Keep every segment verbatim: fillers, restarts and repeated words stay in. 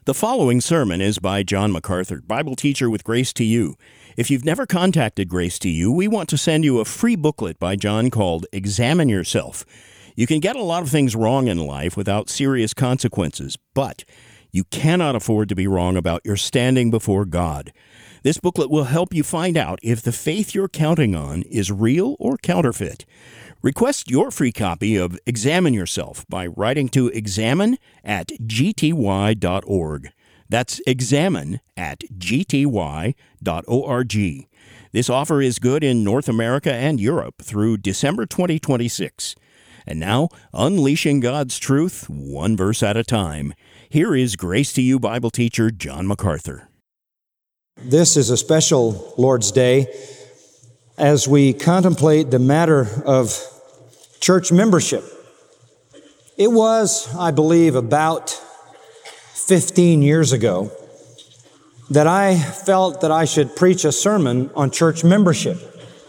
The following sermon is by John MacArthur, Bible teacher with Grace to You. If you've never contacted Grace to You, we want to send you a free booklet by John called Examine Yourself. You can get a lot of things wrong in life without serious consequences, but you cannot afford to be wrong about your standing before God. This booklet will help you find out if the faith you're counting on is real or counterfeit. Request your free copy of Examine Yourself by writing to examine at g t y dot org. That's examine at g t y dot org. This offer is good in North America and Europe through December twenty twenty-six. And now, unleashing God's truth, one verse at a time. Here is Grace to You Bible teacher John MacArthur. This is a special Lord's Day as we contemplate the matter of church membership. It was, I believe, about fifteen years ago that I felt that I should preach a sermon on church membership.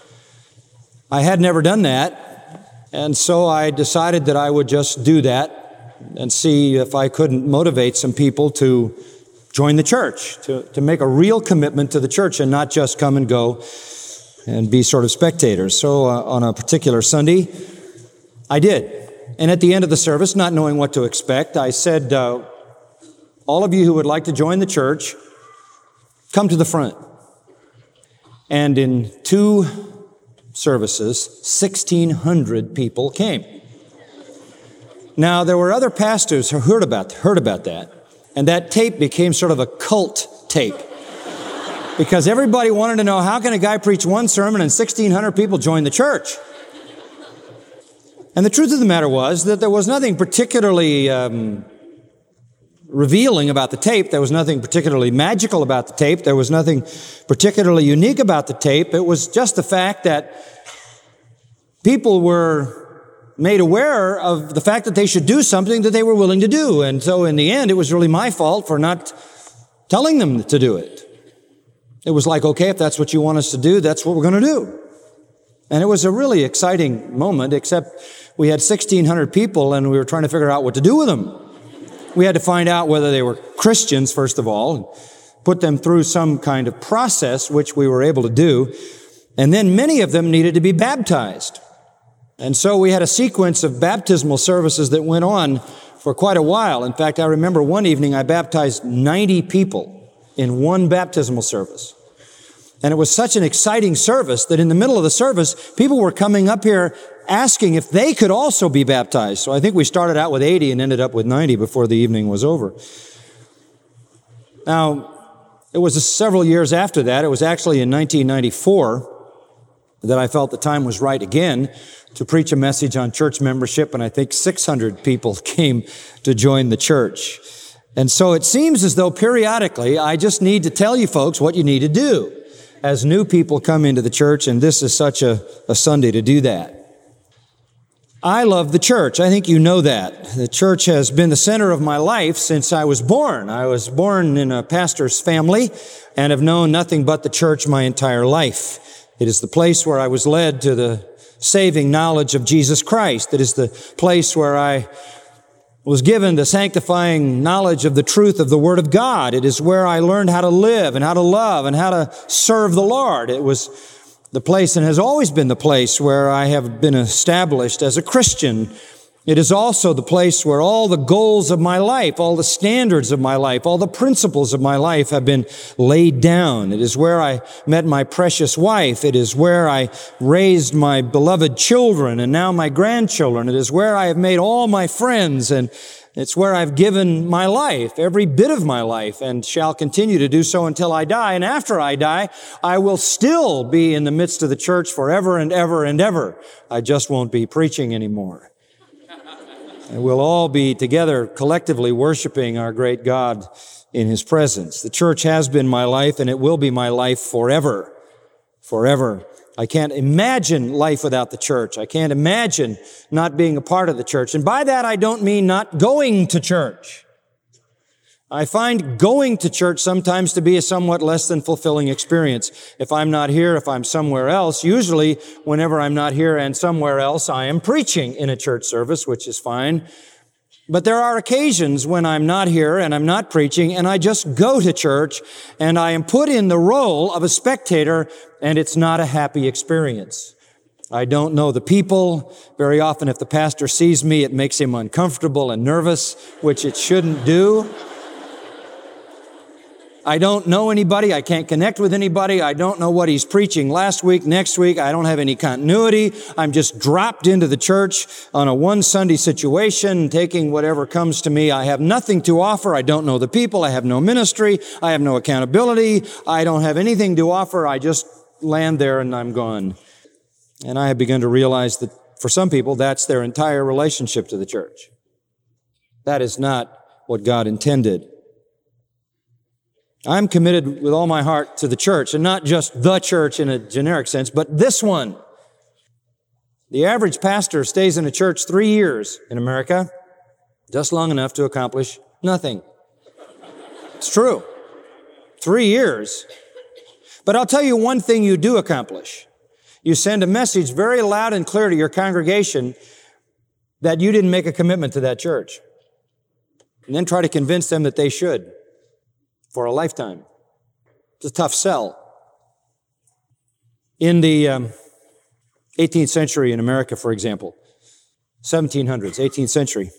I had never done that, and so I decided that I would just do that and see if I couldn't motivate some people to join the church, to, to make a real commitment to the church and not just come and go and be sort of spectators. So uh, on a particular Sunday, I did. And at the end of the service, not knowing what to expect, I said, uh, all of you who would like to join the church, come to the front. And in two services, sixteen hundred people came. Now, there were other pastors who heard about, heard about that, and that tape became sort of a cult tape. Because everybody wanted to know, how can a guy preach one sermon and sixteen hundred people join the church? And the truth of the matter was that there was nothing particularly um, revealing about the tape. There was nothing particularly magical about the tape. There was nothing particularly unique about the tape. It was just the fact that people were made aware of the fact that they should do something that they were willing to do. And so in the end, it was really my fault for not telling them to do it. It was like, okay, if that's what you want us to do, that's what we're going to do. And it was a really exciting moment, except we had sixteen hundred people and we were trying to figure out what to do with them. We had to find out whether they were Christians, first of all, and put them through some kind of process, which we were able to do. And then many of them needed to be baptized. And so we had a sequence of baptismal services that went on for quite a while. In fact, I remember one evening I baptized ninety people in one baptismal service. And it was such an exciting service that in the middle of the service, people were coming up here asking if they could also be baptized. So I think we started out with eighty and ended up with ninety before the evening was over. Now, it was several years after that. It was actually in nineteen ninety-four that I felt the time was right again to preach a message on church membership, and I think six hundred people came to join the church. And so it seems as though periodically I just need to tell you folks what you need to do as new people come into the church, and this is such a, a Sunday to do that. I love the church. I think you know that. The church has been the center of my life since I was born. I was born in a pastor's family and have known nothing but the church my entire life. It is the place where I was led to the saving knowledge of Jesus Christ. It is the place where I was given the sanctifying knowledge of the truth of the Word of God. It is where I learned how to live and how to love and how to serve the Lord. It was the place and has always been the place where I have been established as a Christian. It is also the place where all the goals of my life, all the standards of my life, all the principles of my life have been laid down. It is where I met my precious wife. It is where I raised my beloved children and now my grandchildren. It is where I have made all my friends, and it's where I've given my life, every bit of my life, and shall continue to do so until I die. And after I die, I will still be in the midst of the church forever and ever and ever. I just won't be preaching anymore. And we'll all be together collectively worshiping our great God in His presence. The church has been my life, and it will be my life forever. Forever. I can't imagine life without the church. I can't imagine not being a part of the church. And by that, I don't mean not going to church. I find going to church sometimes to be a somewhat less than fulfilling experience. If I'm not here, if I'm somewhere else, usually whenever I'm not here and somewhere else, I am preaching in a church service, which is fine. But there are occasions when I'm not here and I'm not preaching and I just go to church and I am put in the role of a spectator and it's not a happy experience. I don't know the people. Very often if the pastor sees me, it makes him uncomfortable and nervous, which it shouldn't do. I don't know anybody. I can't connect with anybody. I don't know what he's preaching last week, next week. I don't have any continuity. I'm just dropped into the church on a one Sunday situation, taking whatever comes to me. I have nothing to offer. I don't know the people. I have no ministry. I have no accountability. I don't have anything to offer. I just land there and I'm gone. And I have begun to realize that for some people, that's their entire relationship to the church. That is not what God intended. I'm committed with all my heart to the church, and not just the church in a generic sense, but this one. The average pastor stays in a church three years in America, just long enough to accomplish nothing. It's true. Three years. But I'll tell you one thing you do accomplish. You send a message very loud and clear to your congregation that you didn't make a commitment to that church. And then try to convince them that they should. For a lifetime. It's a tough sell. In the um, eighteenth century in America, for example, seventeen hundreds, eighteenth century,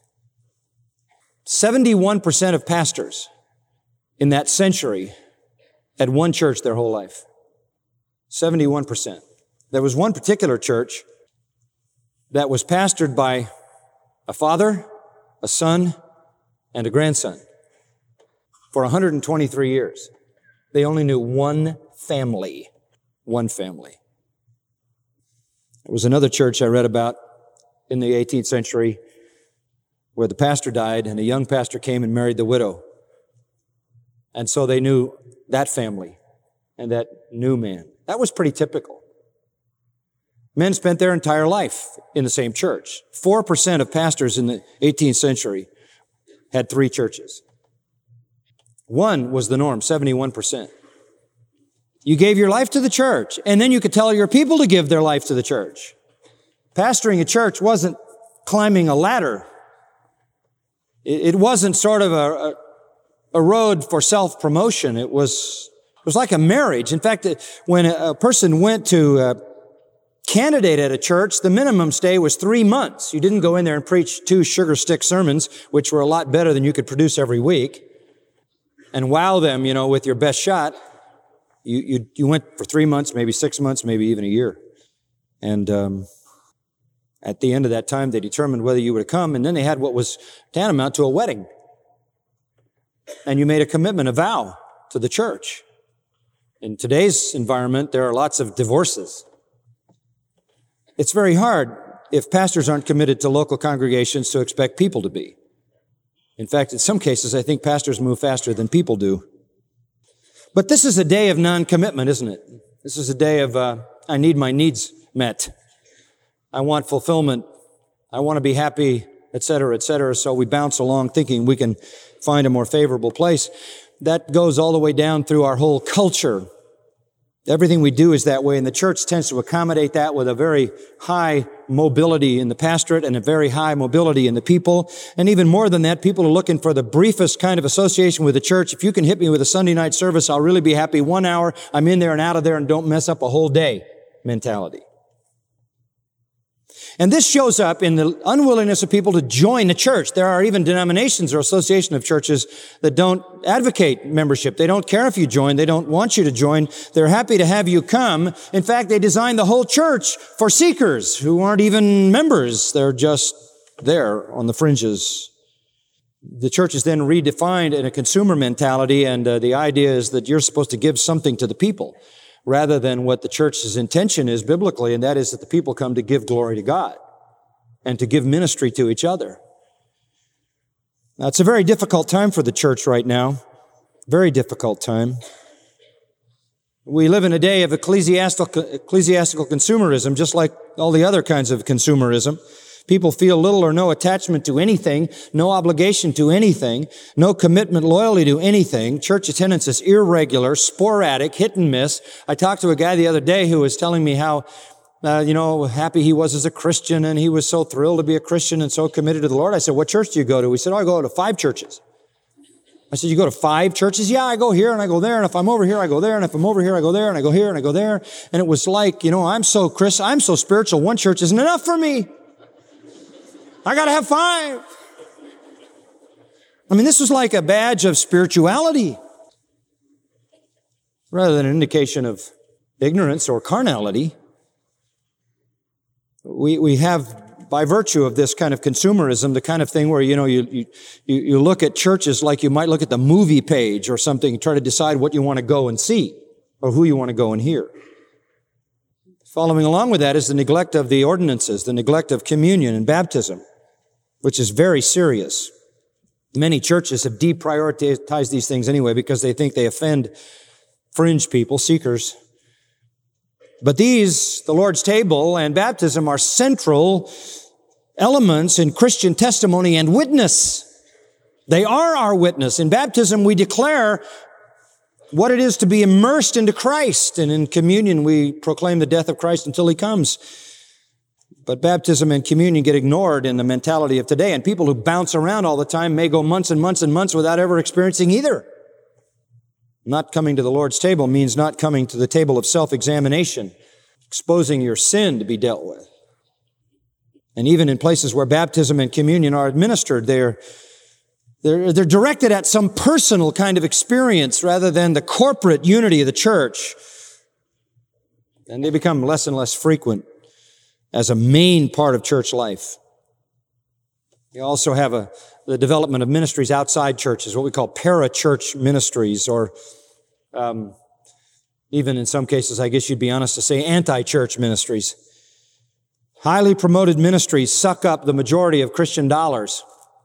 seventy-one percent of pastors in that century had one church their whole life. seventy-one percent. There was one particular church that was pastored by a father, a son, and a grandson. For one hundred twenty-three years. They only knew one family. One family. There was another church I read about in the eighteenth century where the pastor died and a young pastor came and married the widow. And so they knew that family and that new man. That was pretty typical. Men spent their entire life in the same church. Four percent of pastors in the eighteenth century had three churches. One was the norm, seventy-one percent. You gave your life to the church, and then you could tell your people to give their life to the church. Pastoring a church wasn't climbing a ladder. It wasn't sort of a, a road for self-promotion. It was, it was like a marriage. In fact, when a person went to uh, candidate at a church, the minimum stay was three months. You didn't go in there and preach two sugar stick sermons, which were a lot better than you could produce every week, and wow them, you know, with your best shot. You, you, you went for three months, maybe six months, maybe even a year. And um, at the end of that time, they determined whether you would come, and then they had what was tantamount to a wedding. And you made a commitment, a vow to the church. In today's environment, there are lots of divorces. It's very hard, if pastors aren't committed to local congregations, to expect people to be. In fact, in some cases, I think pastors move faster than people do. But this is a day of non-commitment, isn't it? This is a day of, uh, I need my needs met. I want fulfillment. I want to be happy, et cetera, et cetera. So we bounce along thinking we can find a more favorable place. That goes all the way down through our whole culture. Everything we do is that way, and the church tends to accommodate that with a very high mobility in the pastorate and a very high mobility in the people. And even more than that, people are looking for the briefest kind of association with the church. If you can hit me with a Sunday night service, I'll really be happy. One hour, I'm in there and out of there and don't mess up a whole day mentality. And this shows up in the unwillingness of people to join the church. There are even denominations or association of churches that don't advocate membership. They don't care if you join. They don't want you to join. They're happy to have you come. In fact, they designed the whole church for seekers who aren't even members. They're just there on the fringes. The church is then redefined in a consumer mentality, and uh, the idea is that you're supposed to give something to the people, rather than what the church's intention is biblically, and that is that the people come to give glory to God and to give ministry to each other. Now, it's a very difficult time for the church right now. Very difficult time. We live in a day of ecclesiastical, ecclesiastical consumerism, just like all the other kinds of consumerism. People feel little or no attachment to anything, no obligation to anything, no commitment, loyalty to anything. Church attendance is irregular, sporadic, hit and miss. I talked to a guy the other day who was telling me how uh, you know, happy he was as a Christian, and he was so thrilled to be a Christian and so committed to the Lord. I said, what church do you go to? He said, oh, I go to five churches. I said, you go to five churches? Yeah, I go here and I go there, and if I'm over here, I go there, and if I'm over here, I go there, and I go here and I go there. And it was like, you know, I'm so Chris, I'm so spiritual, one church isn't enough for me. I got to have five. I mean, this was like a badge of spirituality rather than an indication of ignorance or carnality. We, we have, by virtue of this kind of consumerism, the kind of thing where, you know, you, you, you look at churches like you might look at the movie page or something and try to decide what you want to go and see or who you want to go and hear. Following along with that is the neglect of the ordinances, the neglect of communion and baptism, which is very serious. Many churches have deprioritized these things anyway because they think they offend fringe people, seekers. But these, the Lord's table and baptism, are central elements in Christian testimony and witness. They are our witness. In baptism, we declare what it is to be immersed into Christ. And in communion, we proclaim the death of Christ until He comes. But baptism and communion get ignored in the mentality of today. And people who bounce around all the time may go months and months and months without ever experiencing either. Not coming to the Lord's table means not coming to the table of self-examination, exposing your sin to be dealt with. And even in places where baptism and communion are administered, they're, they're, they're directed at some personal kind of experience rather than the corporate unity of the church. And they become less and less frequent as a main part of church life. You also have a, the development of ministries outside churches, what we call para-church ministries, or um, even in some cases, I guess you'd be honest to say, anti-church ministries. Highly promoted ministries suck up the majority of Christian dollars.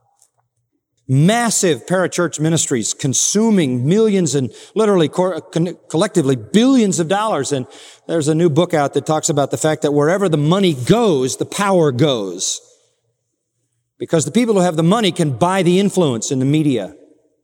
Massive para-church ministries consuming millions and literally co- collectively billions of dollars. And there's a new book out that talks about the fact that wherever the money goes, the power goes. Because the people who have the money can buy the influence in the media.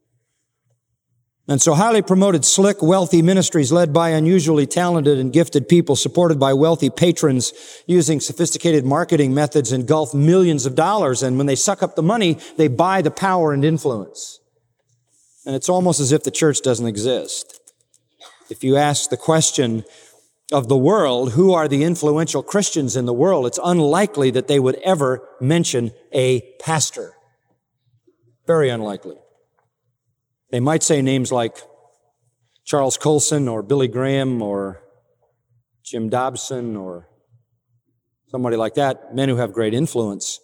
And so highly promoted, slick, wealthy ministries led by unusually talented and gifted people supported by wealthy patrons using sophisticated marketing methods engulf millions of dollars. And when they suck up the money, they buy the power and influence. And it's almost as if the church doesn't exist. If you ask the question of the world, who are the influential Christians in the world, it's unlikely that they would ever mention a pastor. Very unlikely. They might say names like Charles Colson or Billy Graham or Jim Dobson or somebody like that, men who have great influence.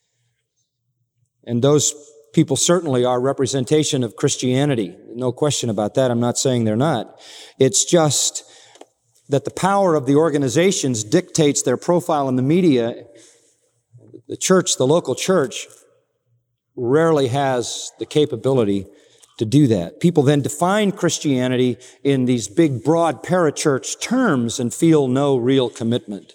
And those people certainly are representation of Christianity. No question about that. I'm not saying they're not. It's just that the power of the organizations dictates their profile in the media. The church, the local church, rarely has the capability to do that. People then define Christianity in these big, broad parachurch terms and feel no real commitment.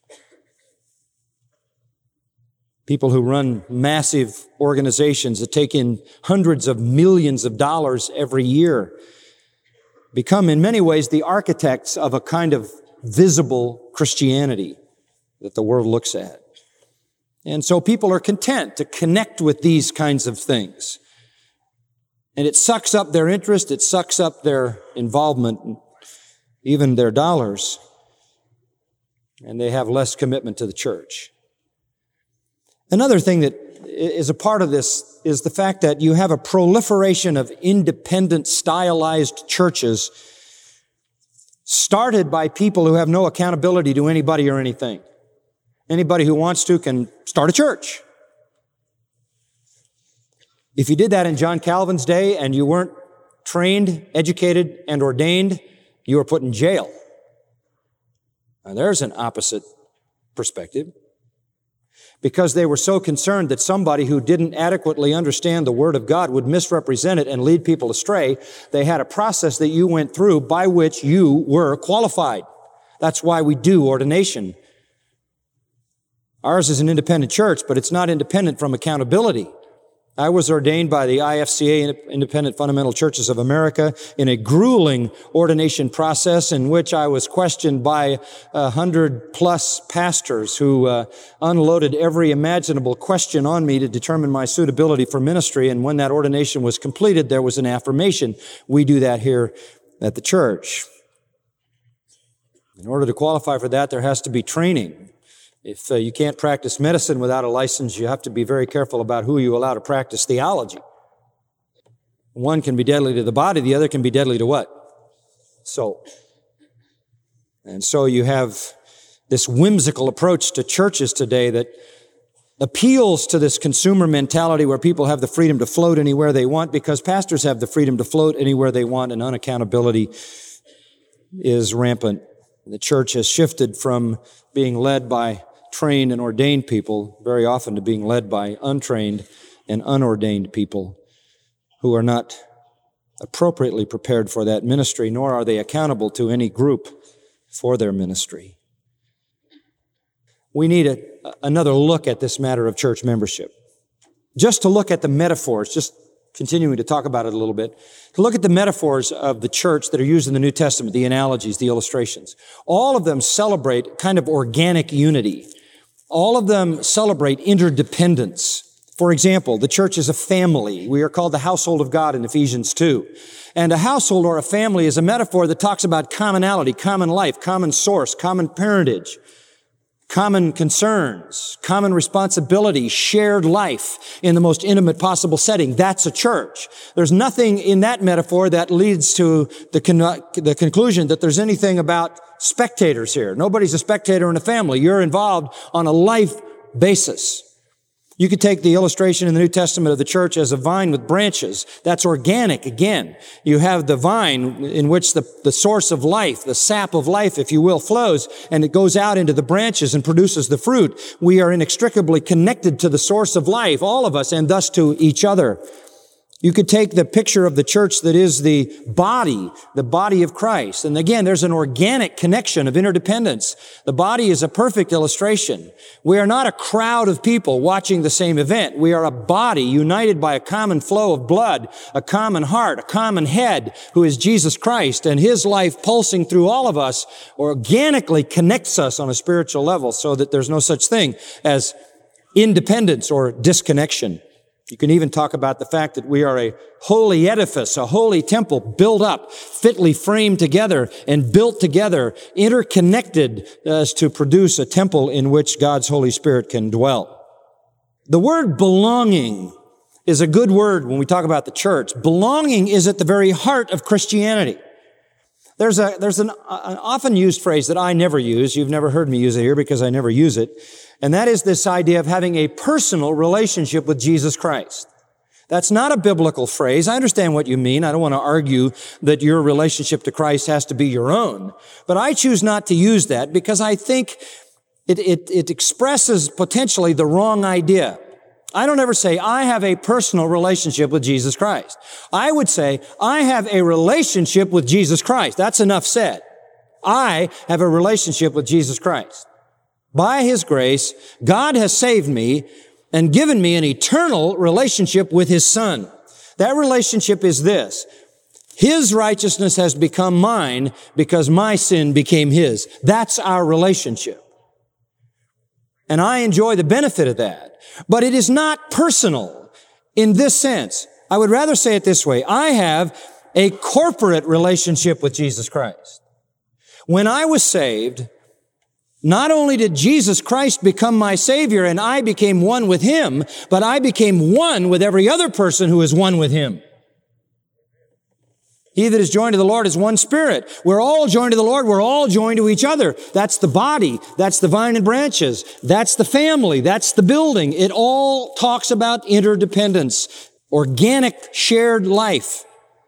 People who run massive organizations that take in hundreds of millions of dollars every year become in many ways the architects of a kind of visible Christianity that the world looks at. And so people are content to connect with these kinds of things. And it sucks up their interest, it sucks up their involvement, even their dollars, and they have less commitment to the church. Another thing that is a part of this is the fact that you have a proliferation of independent, stylized churches started by people who have no accountability to anybody or anything. Anybody who wants to can start a church. If you did that in John Calvin's day and you weren't trained, educated, and ordained, you were put in jail. Now there's an opposite perspective. Because they were so concerned that somebody who didn't adequately understand the Word of God would misrepresent it and lead people astray, they had a process that you went through by which you were qualified. That's why we do ordination. Ours is an independent church, but it's not independent from accountability. I was ordained by the I F C A, Independent Fundamental Churches of America, in a grueling ordination process in which I was questioned by a hundred plus pastors who uh, unloaded every imaginable question on me to determine my suitability for ministry. And when that ordination was completed, there was an affirmation. We do that here at the church. In order to qualify for that, there has to be training. If uh, you can't practice medicine without a license, you have to be very careful about who you allow to practice theology. One can be deadly to the body, the other can be deadly to what? Soul. And so you have this whimsical approach to churches today that appeals to this consumer mentality where people have the freedom to float anywhere they want because pastors have the freedom to float anywhere they want, and unaccountability is rampant. The church has shifted from being led by trained and ordained people very often to being led by untrained and unordained people who are not appropriately prepared for that ministry, nor are they accountable to any group for their ministry. We need a, another look at this matter of church membership. Just to look at the metaphors, just continuing to talk about it a little bit, to look at the metaphors of the church that are used in the New Testament, the analogies, the illustrations. All of them celebrate kind of organic unity. All of them celebrate interdependence. For example, the church is a family. We are called the household of God in Ephesians two. And a household or a family is a metaphor that talks about commonality, common life, common source, common parentage, common concerns, common responsibility, shared life in the most intimate possible setting. That's a church. There's nothing in that metaphor that leads to the, con- the conclusion that there's anything about spectators here. Nobody's a spectator in a family. You're involved on a life basis. You could take the illustration in the New Testament of the church as a vine with branches. That's organic again. You have the vine in which the, the source of life, the sap of life, if you will, flows, and it goes out into the branches and produces the fruit. We are inextricably connected to the source of life, all of us, and thus to each other. You could take the picture of the church that is the body, the body of Christ. And again, there's an organic connection of interdependence. The body is a perfect illustration. We are not a crowd of people watching the same event. We are a body united by a common flow of blood, a common heart, a common head, who is Jesus Christ. And His life pulsing through all of us organically connects us on a spiritual level so that there's no such thing as independence or disconnection. You can even talk about the fact that we are a holy edifice, a holy temple built up, fitly framed together and built together, interconnected as to produce a temple in which God's Holy Spirit can dwell. The word belonging is a good word when we talk about the church. Belonging is at the very heart of Christianity. There's a, there's an, an often used phrase that I never use. You've never heard me use it here because I never use it. And that is this idea of having a personal relationship with Jesus Christ. That's not a biblical phrase. I understand what you mean. I don't want to argue that your relationship to Christ has to be your own. But I choose not to use that because I think it, it, it expresses potentially the wrong idea. I don't ever say, I have a personal relationship with Jesus Christ. I would say, I have a relationship with Jesus Christ. That's enough said. I have a relationship with Jesus Christ. By His grace, God has saved me and given me an eternal relationship with His Son. That relationship is this. His righteousness has become mine because my sin became His. That's our relationship. And I enjoy the benefit of that. But it is not personal in this sense. I would rather say it this way. I have a corporate relationship with Jesus Christ. When I was saved, not only did Jesus Christ become my Savior and I became one with Him, but I became one with every other person who is one with Him. He that is joined to the Lord is one spirit. We're all joined to the Lord. We're all joined to each other. That's the body. That's the vine and branches. That's the family. That's the building. It all talks about interdependence, organic shared life.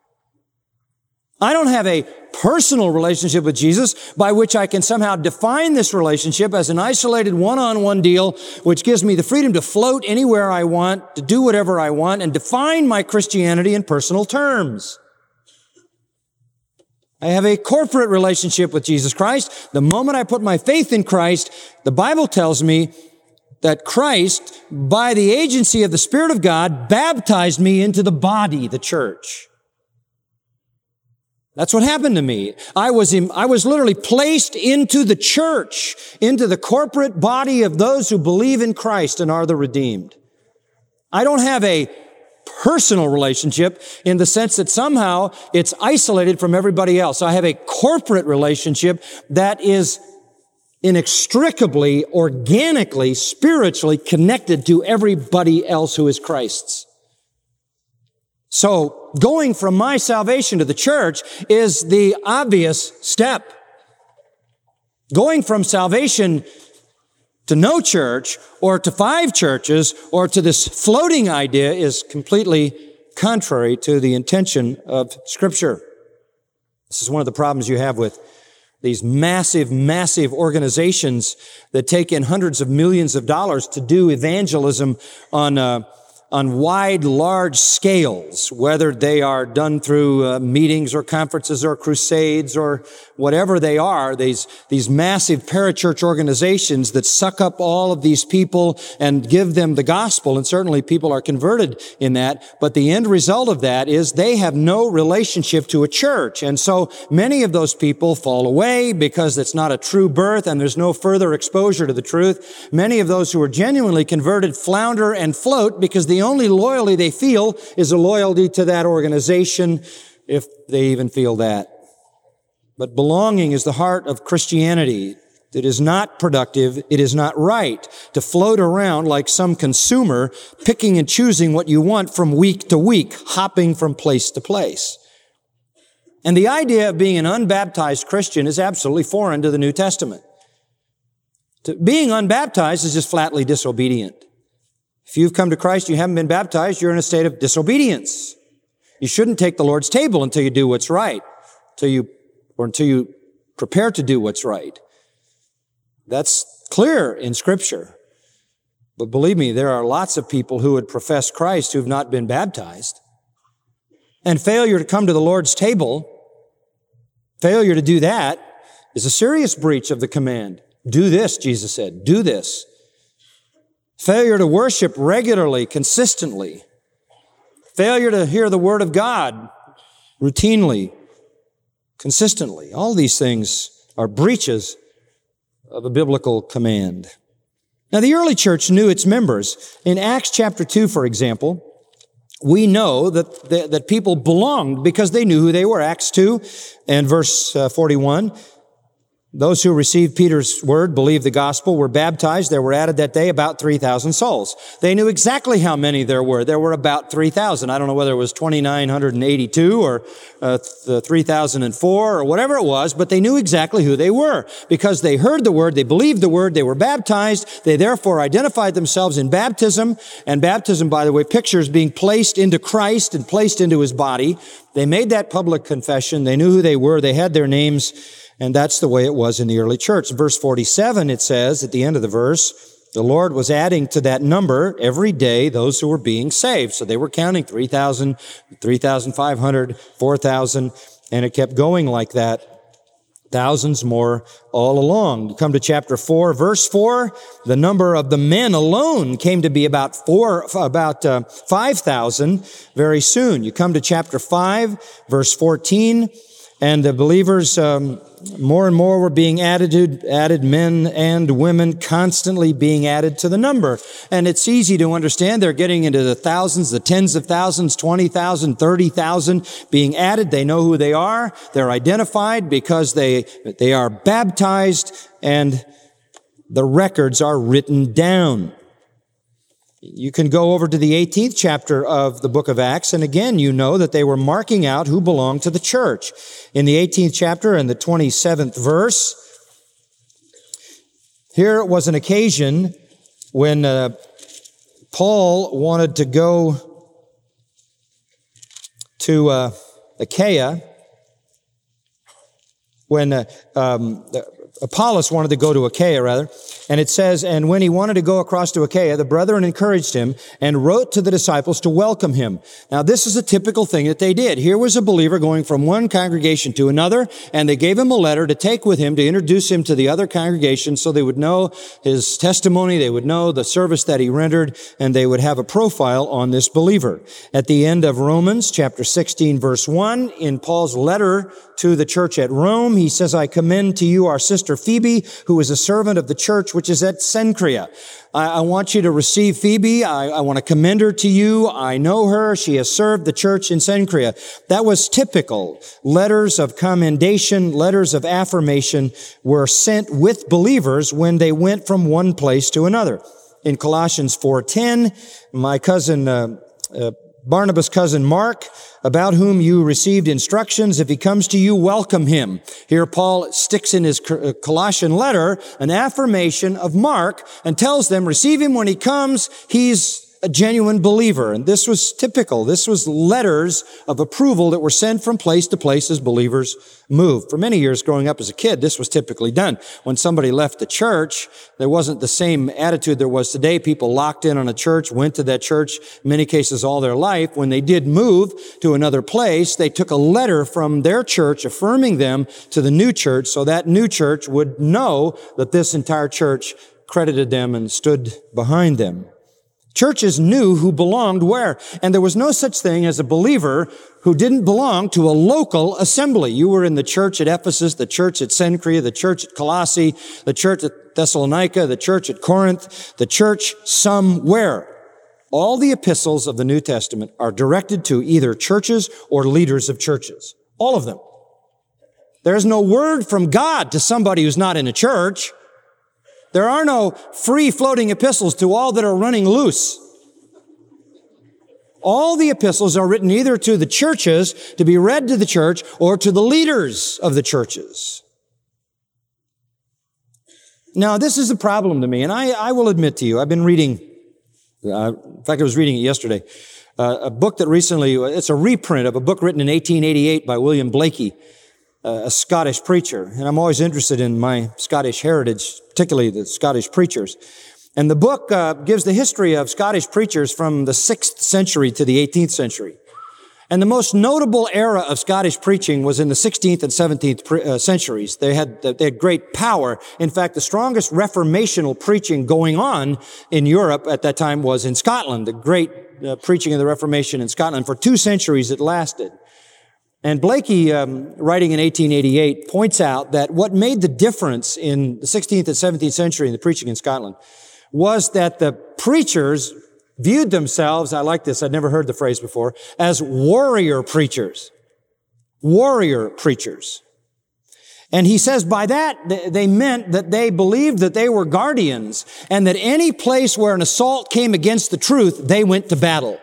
I don't have a personal relationship with Jesus by which I can somehow define this relationship as an isolated one-on-one deal which gives me the freedom to float anywhere I want, to do whatever I want, and define my Christianity in personal terms. I have a corporate relationship with Jesus Christ. The moment I put my faith in Christ, the Bible tells me that Christ, by the agency of the Spirit of God, baptized me into the body, the church. That's what happened to me. I was, in, I was literally placed into the church, into the corporate body of those who believe in Christ and are the redeemed. I don't have a personal relationship in the sense that somehow it's isolated from everybody else. I have a corporate relationship that is inextricably, organically, spiritually connected to everybody else who is Christ's. So, going from my salvation to the church is the obvious step. Going from salvation to no church, or to five churches, or to this floating idea is completely contrary to the intention of Scripture. This is one of the problems you have with these massive, massive organizations that take in hundreds of millions of dollars to do evangelism on uh, on wide, large scales, whether they are done through uh, meetings or conferences or crusades or whatever they are, these, these massive parachurch organizations that suck up all of these people and give them the gospel, and certainly people are converted in that, but the end result of that is they have no relationship to a church, and so many of those people fall away because it's not a true birth and there's no further exposure to the truth. Many of those who are genuinely converted flounder and float because the only loyalty they feel is a loyalty to that organization, if they even feel that. But belonging is the heart of Christianity. It is not productive. It is not right to float around like some consumer, picking and choosing what you want from week to week, hopping from place to place. And the idea of being an unbaptized Christian is absolutely foreign to the New Testament. To being unbaptized is just flatly disobedient. If you've come to Christ and you haven't been baptized, you're in a state of disobedience. You shouldn't take the Lord's table until you do what's right, until you, or until you prepare to do what's right. That's clear in Scripture. But believe me, there are lots of people who would profess Christ who have not been baptized. And failure to come to the Lord's table, failure to do that, is a serious breach of the command. Do this, Jesus said. Do this. Failure to worship regularly, consistently. Failure to hear the Word of God routinely, consistently. All these things are breaches of a biblical command. Now, the early church knew its members. In Acts chapter two, for example, we know that, that, that people belonged because they knew who they were. Acts two and verse uh, forty-one. Those who received Peter's word, believed the gospel, were baptized. There were added that day about three thousand souls. They knew exactly how many there were. There were about three thousand. I don't know whether it was two thousand nine hundred eighty-two or uh, three thousand four or whatever it was, but they knew exactly who they were because they heard the word, they believed the word, they were baptized. They therefore identified themselves in baptism. And baptism, by the way, pictures being placed into Christ and placed into His body. They made that public confession. They knew who they were. They had their names. And that's the way it was in the early church. Verse forty-seven, it says, at the end of the verse, the Lord was adding to that number every day those who were being saved. So they were counting three thousand, three thousand five hundred, four thousand, and it kept going like that. Thousands more all along. You come to chapter four, verse four, the number of the men alone came to be about four, about uh, five thousand very soon. You come to chapter five, verse fourteen, and the believers, um, more and more were being added, added men and women, constantly being added to the number. And it's easy to understand. They're getting into the thousands, the tens of thousands, twenty thousand, thirty thousand being added. They know who they are. They're identified because they, they are baptized and the records are written down. You can go over to the eighteenth chapter of the book of Acts, and again, you know that they were marking out who belonged to the church. In the eighteenth chapter and the twenty-seventh verse, here was an occasion when uh, Paul wanted to go to uh, Achaia, when uh, um, Apollos wanted to go to Achaia, rather, and it says, and when he wanted to go across to Achaia, the brethren encouraged him and wrote to the disciples to welcome him. Now, this is a typical thing that they did. Here was a believer going from one congregation to another, and they gave him a letter to take with him to introduce him to the other congregation so they would know his testimony, they would know the service that he rendered, and they would have a profile on this believer. At the end of Romans chapter sixteen, verse one, in Paul's letter to the church at Rome, he says, I commend to you our sister Phoebe, who is a servant of the church which is at Cenchrea. I, I want you to receive Phoebe. I, I want to commend her to you. I know her. She has served the church in Cenchrea. That was typical. Letters of commendation, letters of affirmation were sent with believers when they went from one place to another. In Colossians four ten, my cousin, uh, uh, Barnabas' cousin Mark, about whom you received instructions, if he comes to you, welcome him. Here Paul sticks in his Colossian letter an affirmation of Mark and tells them, receive him when he comes. He's a genuine believer. And this was typical. This was letters of approval that were sent from place to place as believers moved. For many years growing up as a kid, this was typically done. When somebody left the church, there wasn't the same attitude there was today. People locked in on a church, went to that church, in many cases all their life. When they did move to another place, they took a letter from their church affirming them to the new church so that new church would know that this entire church credited them and stood behind them. Churches knew who belonged where, and there was no such thing as a believer who didn't belong to a local assembly. You were in the church at Ephesus, the church at Cenchrea, the church at Colossae, the church at Thessalonica, the church at Corinth, the church somewhere. All the epistles of the New Testament are directed to either churches or leaders of churches. All of them. There's no word from God to somebody who's not in a church. There are no free-floating epistles to all that are running loose. All the epistles are written either to the churches to be read to the church or to the leaders of the churches. Now, this is a problem to me, and I, I will admit to you, I've been reading, uh, in fact, I was reading it yesterday, uh, a book that recently, it's a reprint of a book written in eighteen eighty-eight by William Blakey, a Scottish preacher, and I'm always interested in my Scottish heritage, particularly the Scottish preachers. And the book uh, gives the history of Scottish preachers from the sixth century to the eighteenth century. And the most notable era of Scottish preaching was in the sixteenth and seventeenth pre- uh, centuries. They had, they had great power. In fact, the strongest reformational preaching going on in Europe at that time was in Scotland. The great uh, preaching of the Reformation in Scotland. For two centuries it lasted. And Blakey, um, writing in eighteen eighty-eight, points out that what made the difference in the sixteenth and seventeenth century in the preaching in Scotland was that the preachers viewed themselves, I like this, I'd never heard the phrase before, as warrior preachers. Warrior preachers. And he says by that, they meant that they believed that they were guardians and that any place where an assault came against the truth, they went to battle.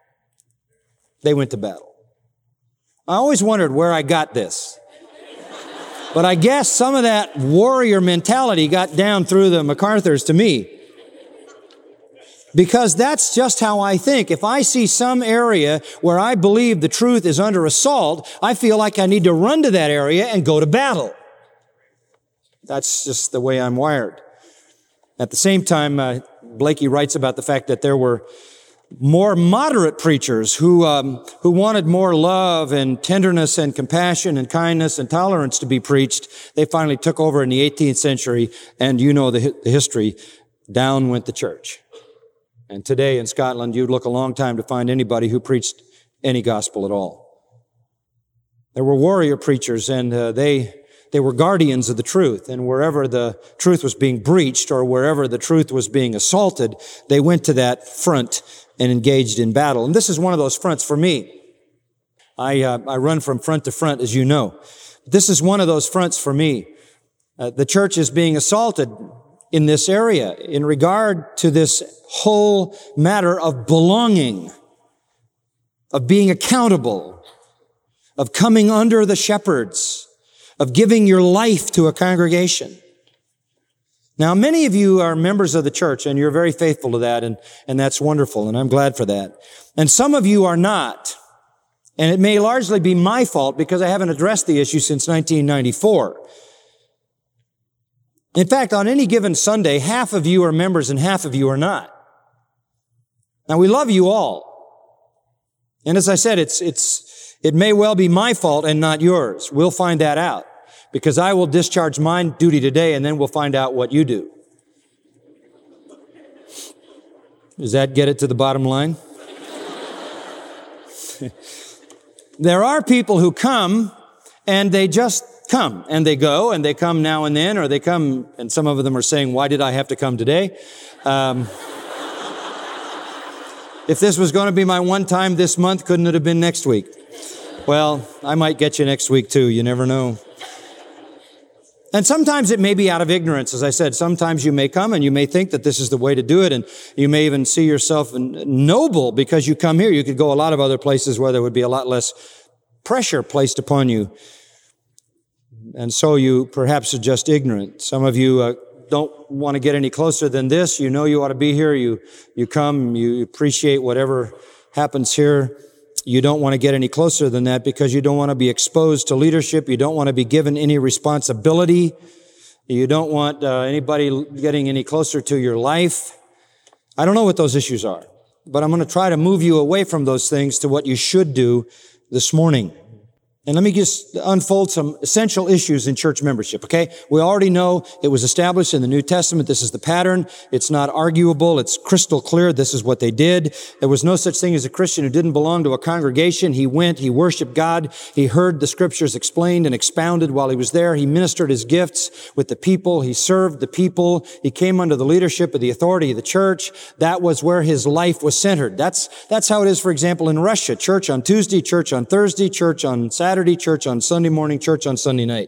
They went to battle. I always wondered where I got this. But I guess some of that warrior mentality got down through the MacArthurs to me. Because that's just how I think. If I see some area where I believe the truth is under assault, I feel like I need to run to that area and go to battle. That's just the way I'm wired. At the same time, uh, Blakey writes about the fact that there were more moderate preachers who um, who wanted more love and tenderness and compassion and kindness and tolerance to be preached. They finally took over in the eighteenth century, and you know the, the history. Down went the church. And today in Scotland, you'd look a long time to find anybody who preached any gospel at all. There were warrior preachers, and uh, they they were guardians of the truth. And wherever the truth was being breached or wherever the truth was being assaulted, they went to that front and engaged in battle. And this is one of those fronts for me. I uh, I run from front to front, as you know. This is one of those fronts for me. Uh, the church is being assaulted in this area in regard to this whole matter of belonging, of being accountable, of coming under the shepherds, of giving your life to a congregation. Now, many of you are members of the church, and you're very faithful to that, and, and that's wonderful, and I'm glad for that. And some of you are not. And it may largely be my fault because I haven't addressed the issue since nineteen ninety-four. In fact, on any given Sunday, half of you are members and half of you are not. Now, we love you all. And as I said, it's, it's, it may well be my fault and not yours. We'll find that out because I will discharge my duty today and then we'll find out what you do. Does that get it to the bottom line? There are people who come and they just come and they go and they come now and then, or they come and some of them are saying, why did I have to come today? Um, if this was going to be my one time this month, couldn't it have been next week? Well, I might get you next week too. You never know. And sometimes it may be out of ignorance. As I said, sometimes you may come and you may think that this is the way to do it. And you may even see yourself noble because you come here. You could go a lot of other places where there would be a lot less pressure placed upon you. And so you perhaps are just ignorant. Some of you uh, don't want to get any closer than this. You know you ought to be here. You, you come, you appreciate whatever happens here. You don't want to get any closer than that because you don't want to be exposed to leadership. You don't want to be given any responsibility. You don't want uh, anybody getting any closer to your life. I don't know what those issues are, but I'm going to try to move you away from those things to what you should do this morning. And let me just unfold some essential issues in church membership, okay? We already know it was established in the New Testament. This is the pattern. It's not arguable. It's crystal clear. This is what they did. There was no such thing as a Christian who didn't belong to a congregation. He went, he worshiped God. He heard the scriptures explained and expounded while he was there. He ministered his gifts with the people. He served the people. He came under the leadership of the authority of the church. That was where his life was centered. That's, that's how it is, for example, in Russia. Church on Tuesday, church on Thursday, church on Saturday. Saturday, church on Sunday morning, church on Sunday night.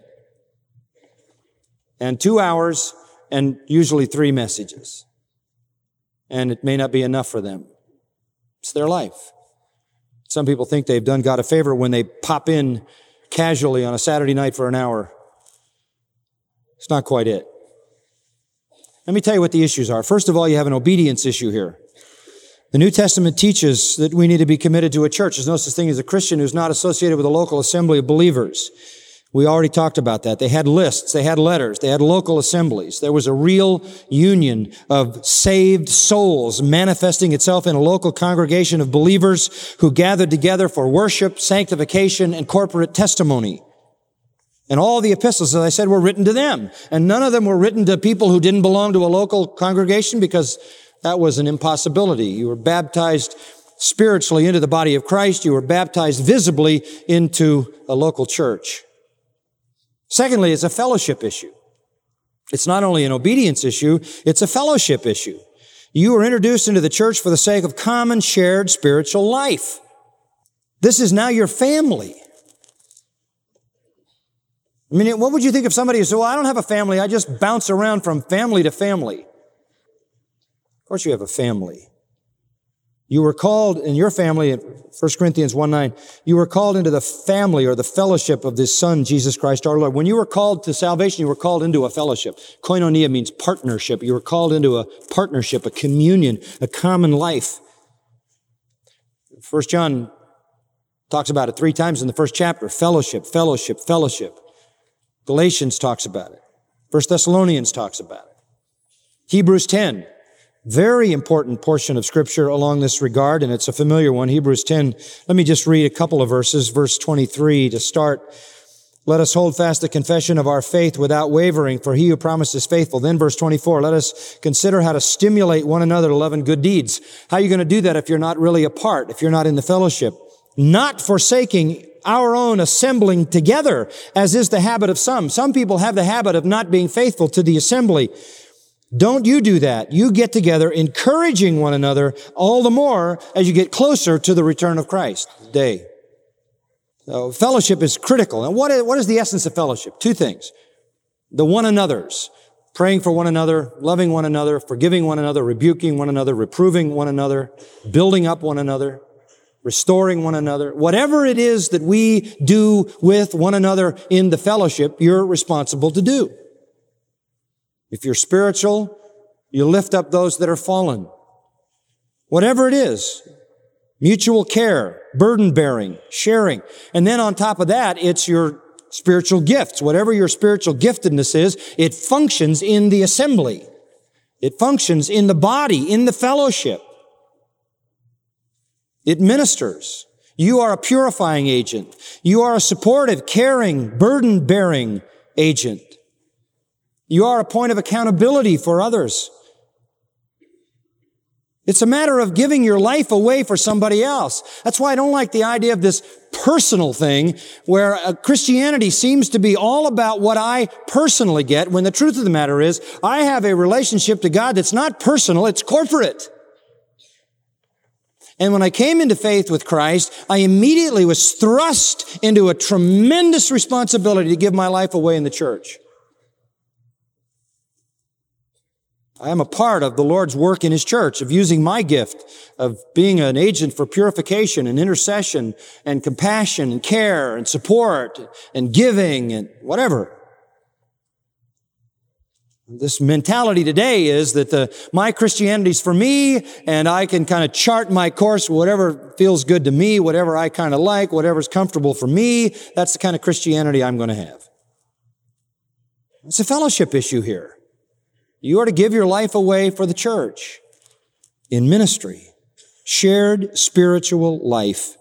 And two hours and usually three messages. And it may not be enough for them. It's their life. Some people think they've done God a favor when they pop in casually on a Saturday night for an hour. It's not quite it. Let me tell you what the issues are. First of all, you have an obedience issue here. The New Testament teaches that we need to be committed to a church. There's no such thing as a Christian who's not associated with a local assembly of believers. We already talked about that. They had lists, they had letters, they had local assemblies. There was a real union of saved souls manifesting itself in a local congregation of believers who gathered together for worship, sanctification, and corporate testimony. And all the epistles, as I said, were written to them. And none of them were written to people who didn't belong to a local congregation because that was an impossibility. You were baptized spiritually into the body of Christ. You were baptized visibly into a local church. Secondly, it's a fellowship issue. It's not only an obedience issue, it's a fellowship issue. You were introduced into the church for the sake of common shared spiritual life. This is now your family. I mean, what would you think if somebody who said, well, I don't have a family, I just bounce around from family to family? Of course you have a family. You were called in your family, in First Corinthians one nine, you were called into the family or the fellowship of this Son, Jesus Christ our Lord. When you were called to salvation, you were called into a fellowship. Koinonia means partnership. You were called into a partnership, a communion, a common life. First John talks about it three times in the first chapter. Fellowship, fellowship, fellowship. Galatians talks about it. First Thessalonians talks about it. Hebrews ten. Very important portion of Scripture along this regard, and it's a familiar one. Hebrews ten. Let me just read a couple of verses. Verse twenty-three to start. Let us hold fast the confession of our faith without wavering, for he who promised is faithful. Then verse twenty-four, let us consider how to stimulate one another to love and good deeds. How are you going to do that if you're not really apart, if you're not in the fellowship? Not forsaking our own assembling together, as is the habit of some. Some people have the habit of not being faithful to the assembly. Don't you do that. You get together encouraging one another all the more as you get closer to the return of Christ day. So fellowship is critical. And what is, what is the essence of fellowship? Two things. The one another's. Praying for one another, loving one another, forgiving one another, rebuking one another, reproving one another, building up one another, restoring one another. Whatever it is that we do with one another in the fellowship, you're responsible to do. If you're spiritual, you lift up those that are fallen. Whatever it is, mutual care, burden bearing, sharing. And then on top of that, it's your spiritual gifts. Whatever your spiritual giftedness is, it functions in the assembly. It functions in the body, in the fellowship. It ministers. You are a purifying agent. You are a supportive, caring, burden-bearing agent. You are a point of accountability for others. It's a matter of giving your life away for somebody else. That's why I don't like the idea of this personal thing where uh, Christianity seems to be all about what I personally get, when the truth of the matter is I have a relationship to God that's not personal, it's corporate. And when I came into faith with Christ, I immediately was thrust into a tremendous responsibility to give my life away in the church. I am a part of the Lord's work in His church, of using my gift, of being an agent for purification and intercession and compassion and care and support and giving and whatever. This mentality today is that the, my Christianity's for me, and I can kind of chart my course, whatever feels good to me, whatever I kind of like, whatever's comfortable for me. That's the kind of Christianity I'm going to have. It's a fellowship issue here. You are to give your life away for the church in ministry, shared spiritual life.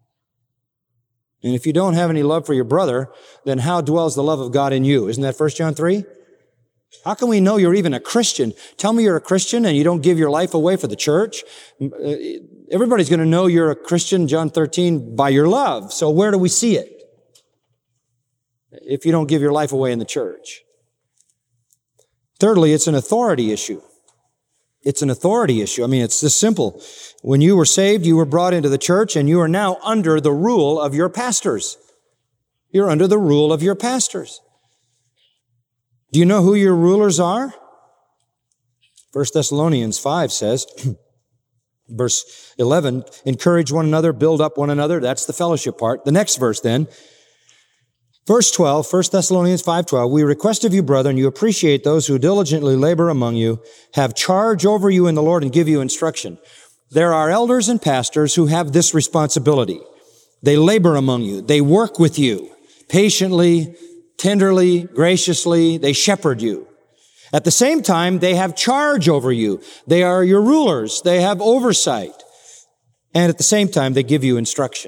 And if you don't have any love for your brother, then how dwells the love of God in you? Isn't that First John three? How can we know you're even a Christian? Tell me you're a Christian and you don't give your life away for the church. Everybody's going to know you're a Christian, John thirteen, by your love. So where do we see it? If you don't give your life away in the church. Thirdly, it's an authority issue. It's an authority issue. I mean, it's this simple. When you were saved, you were brought into the church, and you are now under the rule of your pastors. You're under the rule of your pastors. Do you know who your rulers are? First Thessalonians five says, verse eleven, encourage one another, build up one another. That's the fellowship part. The next verse then, verse twelve, First Thessalonians five twelve, we request of you, brethren, you appreciate those who diligently labor among you, have charge over you in the Lord, and give you instruction. There are elders and pastors who have this responsibility. They labor among you. They work with you patiently, tenderly, graciously. They shepherd you. At the same time, they have charge over you. They are your rulers. They have oversight. And at the same time, they give you instruction.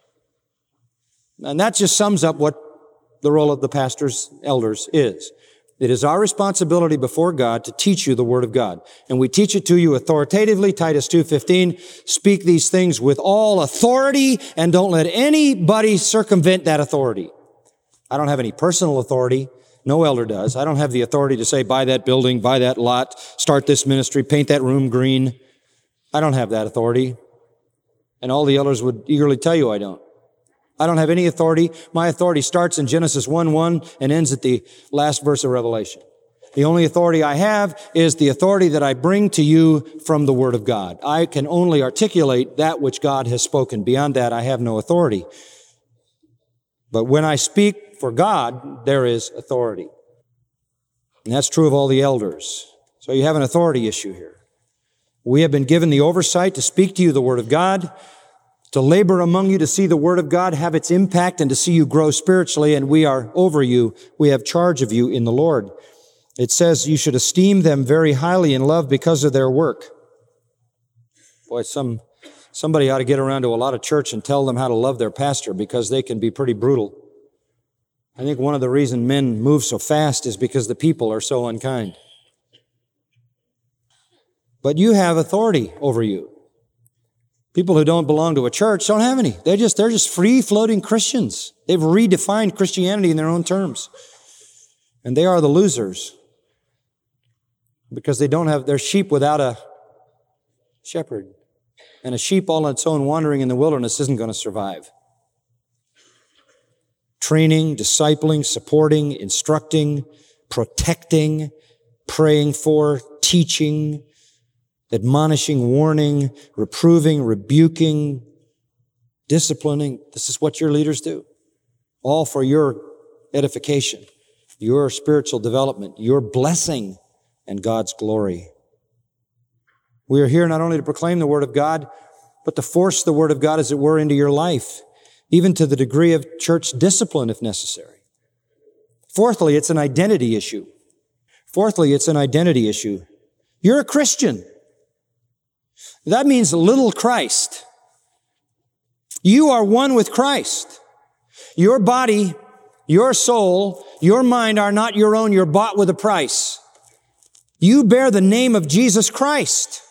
And that just sums up what the role of the pastors, elders is. It is our responsibility before God to teach you the Word of God. And we teach it to you authoritatively. Titus two fifteen, speak these things with all authority and don't let anybody circumvent that authority. I don't have any personal authority. No elder does. I don't have the authority to say, buy that building, buy that lot, start this ministry, paint that room green. I don't have that authority. And all the elders would eagerly tell you I don't. I don't have any authority. My authority starts in Genesis one one and ends at the last verse of Revelation. The only authority I have is the authority that I bring to you from the Word of God. I can only articulate that which God has spoken. Beyond that, I have no authority. But when I speak for God, there is authority. And that's true of all the elders. So you have an authority issue here. We have been given the oversight to speak to you the Word of God, to labor among you, to see the Word of God have its impact and to see you grow spiritually, and we are over you. We have charge of you in the Lord. It says you should esteem them very highly in love because of their work. Boy, some somebody ought to get around to a lot of church and tell them how to love their pastor, because they can be pretty brutal. I think one of the reasons men move so fast is because the people are so unkind. But you have authority over you. People who don't belong to a church don't have any. They're just, they're just free-floating Christians. They've redefined Christianity in their own terms. And they are the losers because they don't have, they're sheep without a shepherd. And a sheep all on its own wandering in the wilderness isn't going to survive. Training, discipling, supporting, instructing, protecting, praying for, teaching, admonishing, warning, reproving, rebuking, disciplining. This is what your leaders do. All for your edification, your spiritual development, your blessing, and God's glory. We are here not only to proclaim the Word of God, but to force the Word of God, as it were, into your life, even to the degree of church discipline if necessary. Fourthly, it's an identity issue. Fourthly, it's an identity issue. You're a Christian. That means little Christ. You are one with Christ. Your body, your soul, your mind are not your own. You're bought with a price. You bear the name of Jesus Christ.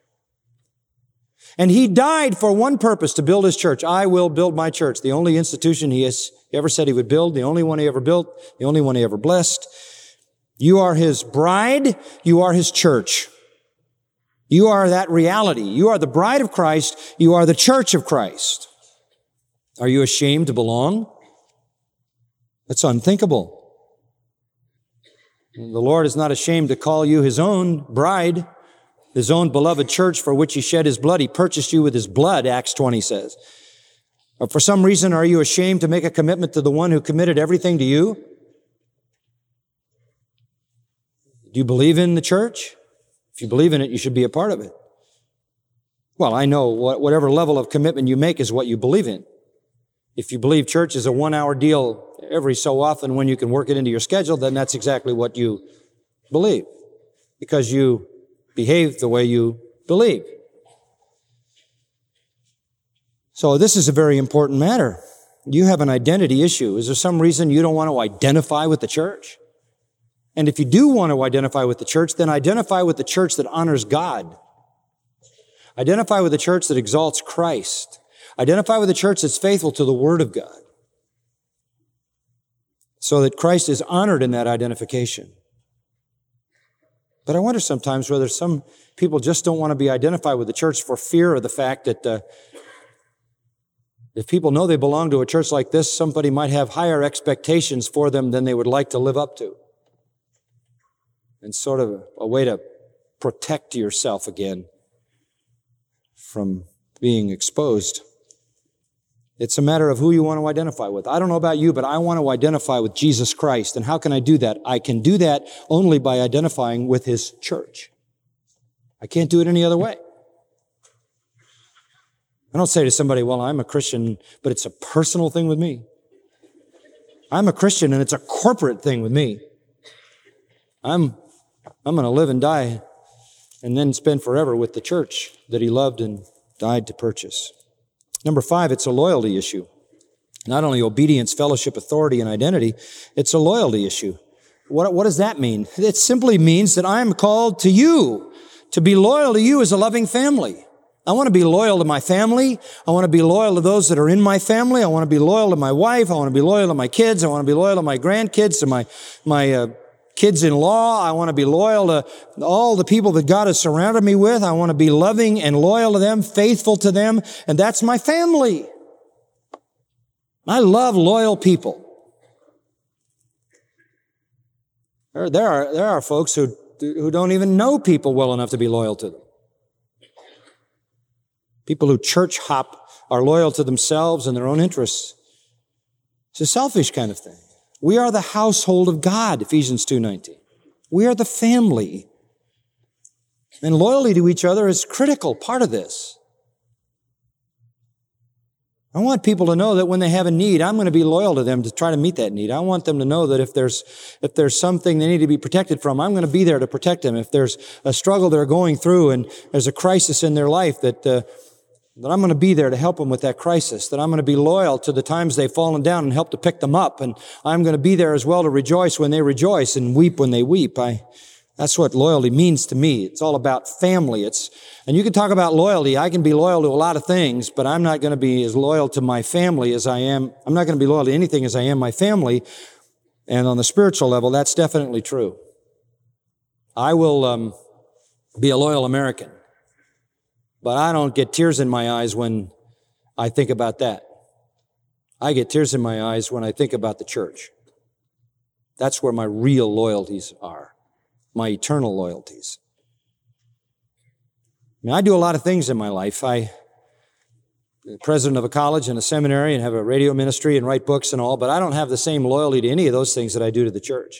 And He died for one purpose, to build His church. I will build my church. The only institution He has ever said He would build, the only one He ever built, the only one He ever blessed. You are His bride. You are His church. You are that reality. You are the bride of Christ. You are the church of Christ. Are you ashamed to belong? That's unthinkable. The Lord is not ashamed to call you His own bride, His own beloved church for which He shed His blood. He purchased you with His blood, Acts twenty says. Or for some reason, are you ashamed to make a commitment to the one who committed everything to you? Do you believe in the church? If you believe in it, you should be a part of it. Well, I know whatever level of commitment you make is what you believe in. If you believe church is a one-hour deal every so often when you can work it into your schedule, then that's exactly what you believe, because you behave the way you believe. So this is a very important matter. You have an identity issue. Is there some reason you don't want to identify with the church? And if you do want to identify with the church, then identify with the church that honors God. Identify with the church that exalts Christ. Identify with the church that's faithful to the Word of God, so that Christ is honored in that identification. But I wonder sometimes whether some people just don't want to be identified with the church for fear of the fact that uh, if people know they belong to a church like this, somebody might have higher expectations for them than they would like to live up to. And sort of a, a way to protect yourself again from being exposed. It's a matter of who you want to identify with. I don't know about you, but I want to identify with Jesus Christ. And how can I do that? I can do that only by identifying with His church. I can't do it any other way. I don't say to somebody, well, I'm a Christian, but it's a personal thing with me. I'm a Christian and it's a corporate thing with me. I'm, I'm going to live and die and then spend forever with the church that He loved and died to purchase. Number five, it's a loyalty issue. Not only obedience, fellowship, authority, and identity, it's a loyalty issue. What, what does that mean? It simply means that I'm called to you, to be loyal to you as a loving family. I want to be loyal to my family. I want to be loyal to those that are in my family. I want to be loyal to my wife. I want to be loyal to my kids. I want to be loyal to my grandkids, to my, my, uh, kids-in-law. I want to be loyal to all the people that God has surrounded me with. I want to be loving and loyal to them, faithful to them, and that's my family. I love loyal people. There, there are, there are folks who, who don't even know people well enough to be loyal to them. People who church hop are loyal to themselves and their own interests. It's a selfish kind of thing. We are the household of God, Ephesians two nineteen. We are the family. And loyalty to each other is a critical part of this. I want people to know that when they have a need, I'm going to be loyal to them to try to meet that need. I want them to know that if there's, if there's something they need to be protected from, I'm going to be there to protect them. If there's a struggle they're going through and there's a crisis in their life, that, uh, that I'm going to be there to help them with that crisis, that I'm going to be loyal to the times they've fallen down and help to pick them up. And I'm going to be there as well to rejoice when they rejoice and weep when they weep. I, that's what loyalty means to me. It's all about family. It's, and you can talk about loyalty. I can be loyal to a lot of things, but I'm not going to be as loyal to my family as I am. I'm not going to be loyal to anything as I am my family. And on the spiritual level, that's definitely true. I will um, be a loyal American. But I don't get tears in my eyes when I think about that. I get tears in my eyes when I think about the church. That's where my real loyalties are, my eternal loyalties. I mean, I do a lot of things in my life. I'm the president of a college and a seminary and have a radio ministry and write books and all, but I don't have the same loyalty to any of those things that I do to the church.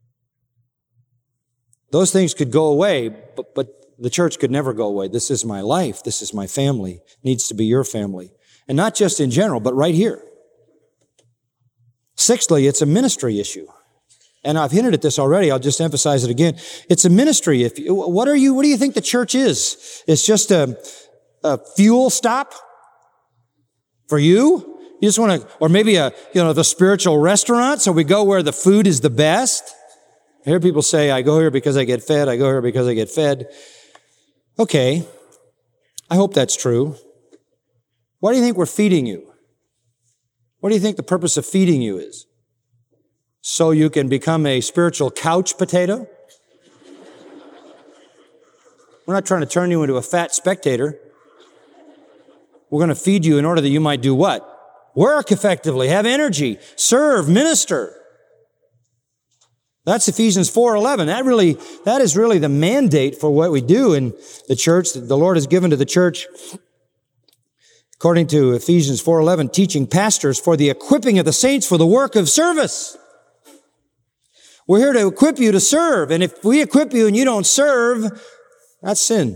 Those things could go away, but, but the church could never go away. This is my life. This is my family. It needs to be your family. And not just in general, but right here. Sixthly, it's a ministry issue. And I've hinted at this already. I'll just emphasize it again. It's a ministry. If you, what are you, what do you think the church is? It's just a, a fuel stop for you? You just want to, or maybe a, you know, the spiritual restaurant. So we go where the food is the best. I hear people say, I go here because I get fed. I go here because I get fed. Okay. I hope that's true. Why do you think we're feeding you? What do you think the purpose of feeding you is? So you can become a spiritual couch potato? We're not trying to turn you into a fat spectator. We're going to feed you in order that you might do what? Work effectively, have energy, serve, minister. That's Ephesians four eleven. That really, that is really the mandate for what we do in the church that the Lord has given to the church. According to Ephesians four eleven, teaching pastors for the equipping of the saints for the work of service. We're here to equip you to serve. And if we equip you and you don't serve, that's sin.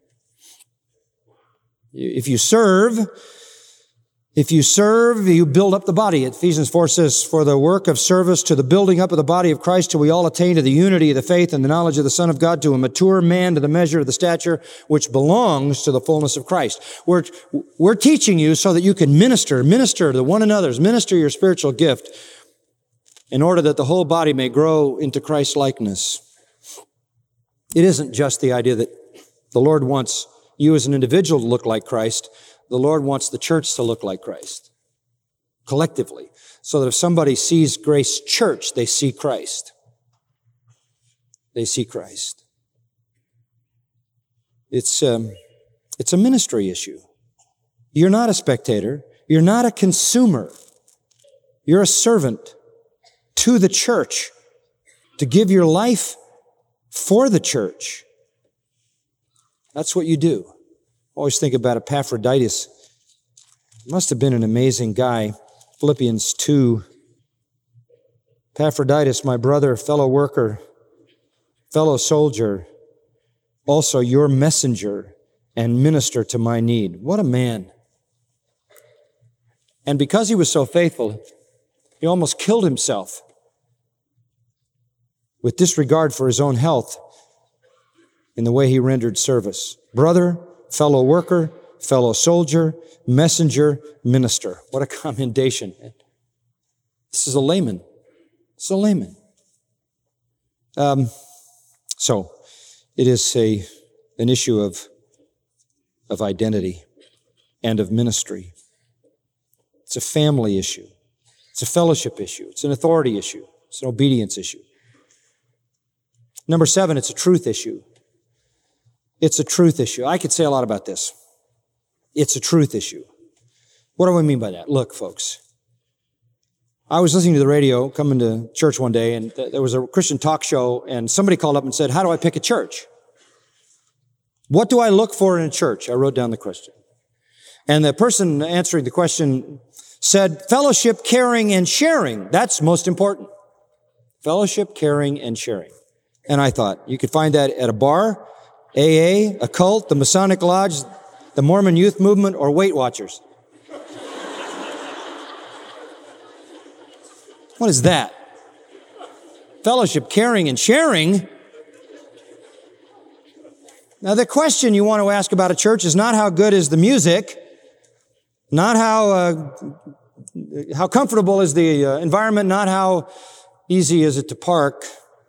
If you serve, if you serve, you build up the body. Ephesians four says, for the work of service to the building up of the body of Christ till we all attain to the unity of the faith and the knowledge of the Son of God, to a mature man, to the measure of the stature which belongs to the fullness of Christ. We're, we're teaching you so that you can minister, minister to one another's, minister your spiritual gift, in order that the whole body may grow into Christ's likeness. It isn't just the idea that the Lord wants you as an individual to look like Christ. The Lord wants the church to look like Christ, collectively, so that if somebody sees Grace Church, they see Christ. They see Christ. It's, um, it's a ministry issue. You're not a spectator. You're not a consumer. You're a servant to the church, to give your life for the church. That's what you do. I always think about Epaphroditus. Must have been an amazing guy. Philippians two. Epaphroditus, my brother, fellow worker, fellow soldier, also your messenger and minister to my need. What a man. And because he was so faithful, he almost killed himself with disregard for his own health in the way he rendered service. Brother, fellow worker, fellow soldier, messenger, minister. What a commendation. This is a layman. This is a layman. Um, so, it is a, an issue of, of identity and of ministry. It's a family issue. It's a fellowship issue. It's an authority issue. It's an obedience issue. Number seven, it's a truth issue. It's a truth issue. I could say a lot about this. It's a truth issue. What do I mean by that? Look, folks, I was listening to the radio, coming to church one day, and th- there was a Christian talk show, and somebody called up and said, how do I pick a church? What do I look for in a church? I wrote down the question. And the person answering the question said, fellowship, caring, and sharing. That's most important. Fellowship, caring, and sharing. And I thought, you could find that at a bar, A A, a cult, the Masonic Lodge, the Mormon Youth Movement, or Weight Watchers. What is that? Fellowship, caring, and sharing. Now, the question you want to ask about a church is not how good is the music, not how uh, how comfortable is the uh, environment, not how easy is it to park.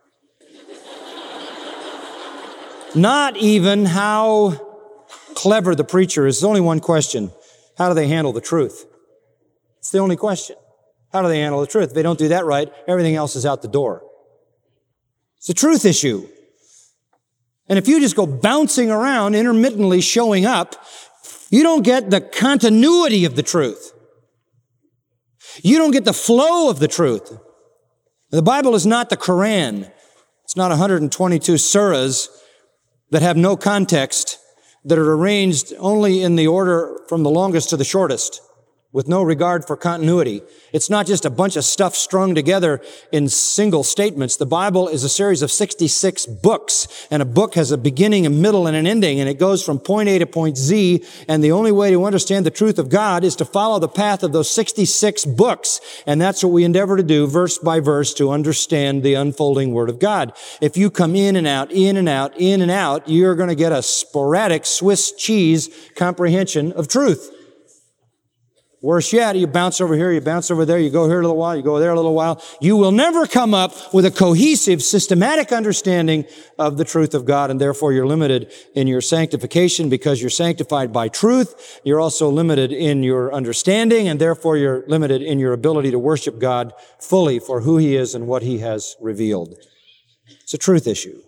Not even how clever the preacher is. There's only one question. How do they handle the truth? It's the only question. How do they handle the truth? If they don't do that right, everything else is out the door. It's a truth issue. And if you just go bouncing around, intermittently showing up, you don't get the continuity of the truth. You don't get the flow of the truth. The Bible is not the Quran. It's not one hundred twenty-two surahs that have no context, that are arranged only in the order from the longest to the shortest. with no regard for continuity. It's not just a bunch of stuff strung together in single statements. The Bible is a series of sixty-six books, and a book has a beginning, a middle, and an ending, and it goes from point A to point Z, and the only way to understand the truth of God is to follow the path of those sixty-six books, and that's what we endeavor to do, verse by verse, to understand the unfolding Word of God. If you come in and out, in and out, in and out, you're going to get a sporadic Swiss cheese comprehension of truth. Worse yet, you bounce over here, you bounce over there, you go here a little while, you go there a little while. You will never come up with a cohesive, systematic understanding of the truth of God, and therefore you're limited in your sanctification because you're sanctified by truth. You're also limited in your understanding, and therefore you're limited in your ability to worship God fully for who He is and what He has revealed. It's a truth issue.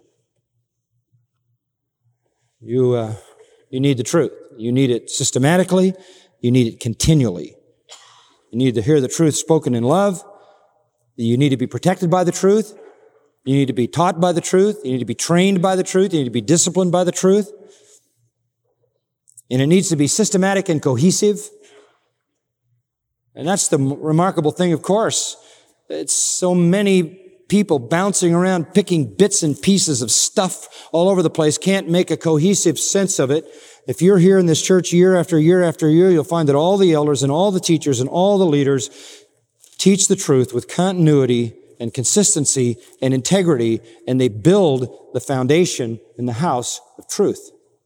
You, uh, you need the truth. You need it systematically. You need it continually. You need to hear the truth spoken in love. You need to be protected by the truth. You need to be taught by the truth. You need to be trained by the truth. You need to be disciplined by the truth. And it needs to be systematic and cohesive. And that's the remarkable thing, of course. It's so many people bouncing around, picking bits and pieces of stuff all over the place, can't make a cohesive sense of it. If you're here in this church year after year after year, you'll find that all the elders and all the teachers and all the leaders teach the truth with continuity and consistency and integrity, and they build the foundation in the house of truth.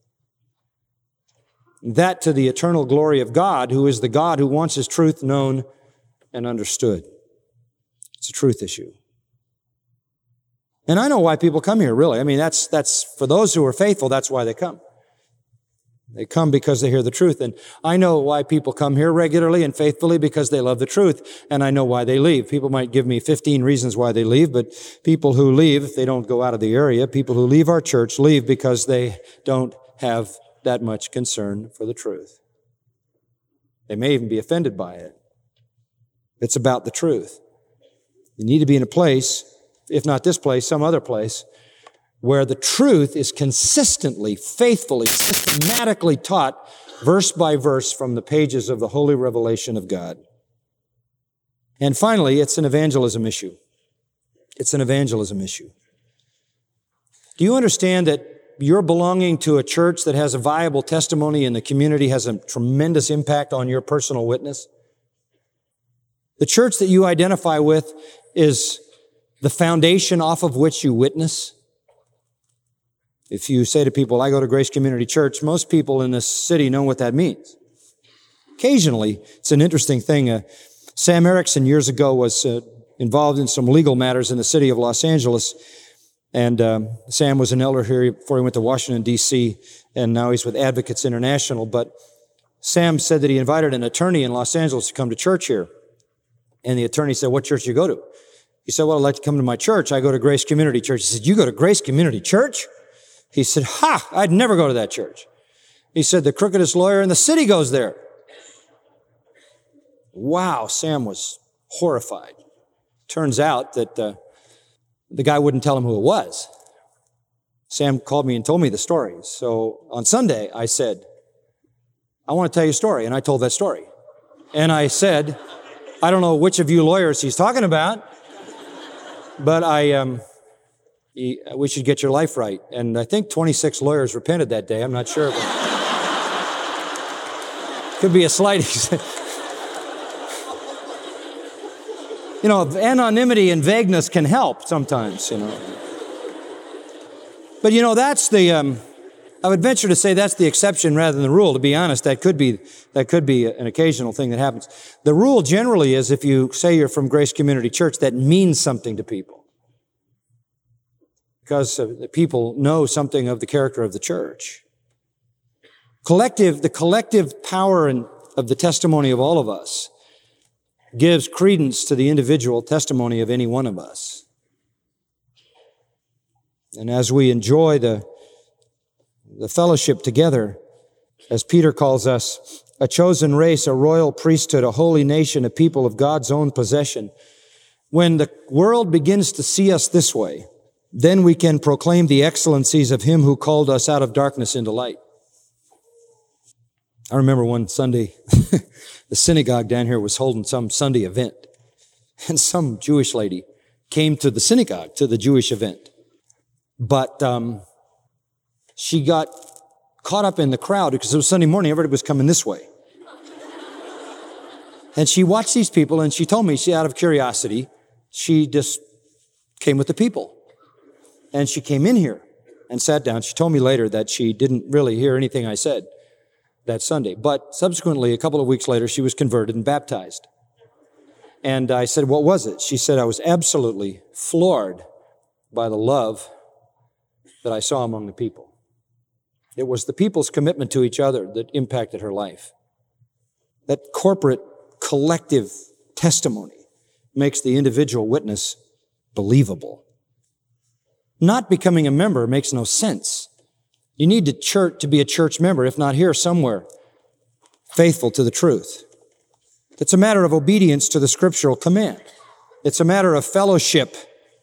That to the eternal glory of God, who is the God who wants His truth known and understood. It's a truth issue. And I know why people come here, really. I mean, that's, that's, for those who are faithful, that's why they come. They come because they hear the truth. And I know why people come here regularly and faithfully, because they love the truth. And I know why they leave. People might give me fifteen reasons why they leave, but people who leave, if they don't go out of the area, people who leave our church leave because they don't have that much concern for the truth. They may even be offended by it. It's about the truth. You need to be in a place, if not this place, some other place, where the truth is consistently, faithfully, systematically taught verse by verse from the pages of the holy revelation of God. And finally, it's an evangelism issue. It's an evangelism issue. Do you understand that your belonging to a church that has a viable testimony in the community has a tremendous impact on your personal witness? The church that you identify with is the foundation off of which you witness. If you say to people, I go to Grace Community Church, most people in this city know what that means. Occasionally, it's an interesting thing. Uh, Sam Erickson years ago was uh, involved in some legal matters in the city of Los Angeles. And um, Sam was an elder here before he went to Washington, D C, and now he's with Advocates International. But Sam said that he invited an attorney in Los Angeles to come to church here. And the attorney said, what church do you go to? He said, well, I'd like to come to my church. I go to Grace Community Church. He said, you go to Grace Community Church? He said, ha, I'd never go to that church. He said, the crookedest lawyer in the city goes there. Wow, Sam was horrified. Turns out that uh, the guy wouldn't tell him who it was. Sam called me and told me the story. So on Sunday, I said, I want to tell you a story. And I told that story. And I said, I don't know which of you lawyers he's talking about, but I... um. we should get your life right. And I think twenty-six lawyers repented that day. I'm not sure. But could be a slight... you know, anonymity and vagueness can help sometimes, you know. But, you know, that's the... Um, I would venture to say that's the exception rather than the rule. To be honest, that could be that could be an occasional thing that happens. The rule generally is if you say you're from Grace Community Church, that means something to people. Because the people know something of the character of the church. Collective, the collective power and of the testimony of all of us gives credence to the individual testimony of any one of us. And as we enjoy the, the fellowship together, as Peter calls us, a chosen race, a royal priesthood, a holy nation, a people of God's own possession, when the world begins to see us this way, then we can proclaim the excellencies of Him who called us out of darkness into light. I remember one Sunday, the synagogue down here was holding some Sunday event, and some Jewish lady came to the synagogue, to the Jewish event. But um, she got caught up in the crowd because it was Sunday morning, everybody was coming this way. And she watched these people, and she told me, she, out of curiosity, she just came with the people. And she came in here and sat down. She told me later that she didn't really hear anything I said that Sunday. But subsequently, a couple of weeks later, she was converted and baptized. And I said, what was it? She said, I was absolutely floored by the love that I saw among the people. It was the people's commitment to each other that impacted her life. That corporate, collective testimony makes the individual witness believable. Not becoming a member makes no sense. You need to church to be a church member, if not here, somewhere, faithful to the truth. It's a matter of obedience to the scriptural command. It's a matter of fellowship.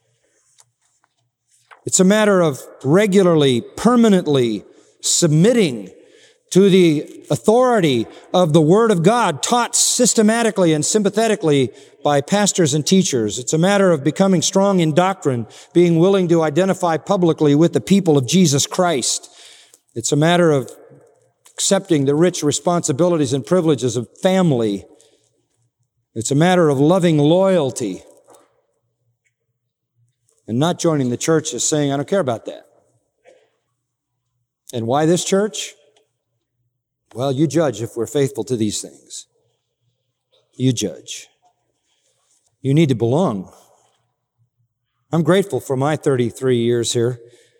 It's a matter of regularly, permanently submitting to the authority of the Word of God, taught systematically and sympathetically by pastors and teachers. It's a matter of becoming strong in doctrine, being willing to identify publicly with the people of Jesus Christ. It's a matter of accepting the rich responsibilities and privileges of family. It's a matter of loving loyalty and not joining the church is saying, I don't care about that. And why this church? Well, you judge if we're faithful to these things. You judge. You need to belong. I'm grateful for my thirty-three years here.